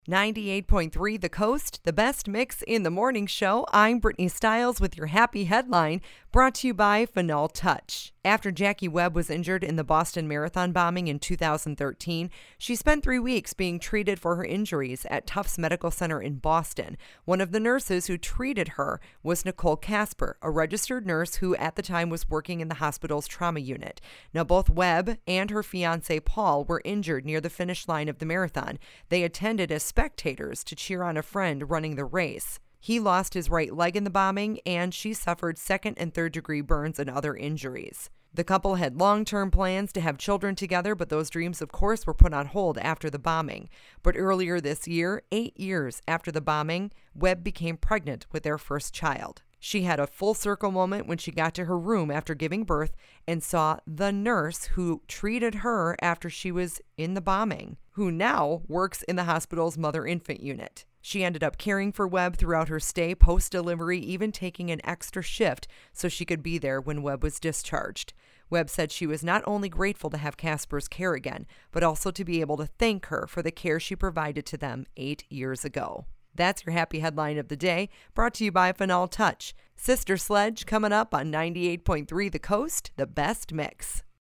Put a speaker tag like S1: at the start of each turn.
S1: 98.3 The Coast, the best mix in the morning show. I'm Brittany Stiles with your happy headline, brought to you by Phenol Touch. After Jackie Webb was injured in the Boston Marathon bombing in 2013, she spent 3 weeks being treated for her injuries at Tufts Medical Center in Boston. One of the nurses who treated her was Nicole Casper, a registered nurse who at the time was working in the hospital's trauma unit. Now, both Webb and her fiancé Paul were injured near the finish line of the marathon. They attended as spectators to cheer on a friend running the race. He lost his right leg in the bombing, and she suffered second and third degree burns and other injuries. The couple had long-term plans to have children together, but those dreams, of course, were put on hold after the bombing. But earlier this year, 8 years after the bombing, Webb became pregnant with their first child. She had a full circle moment when she got to her room after giving birth and saw the nurse who treated her after she was in the bombing, who now works in the hospital's mother-infant unit. She ended up caring for Webb throughout her stay post-delivery, even taking an extra shift so she could be there when Webb was discharged. Webb said she was not only grateful to have Casper's care again, but also to be able to thank her for the care she provided to them 8 years ago. That's your happy headline of the day, brought to you by Phenol Touch. Sister Sledge coming up on 98.3 The Coast, the best mix.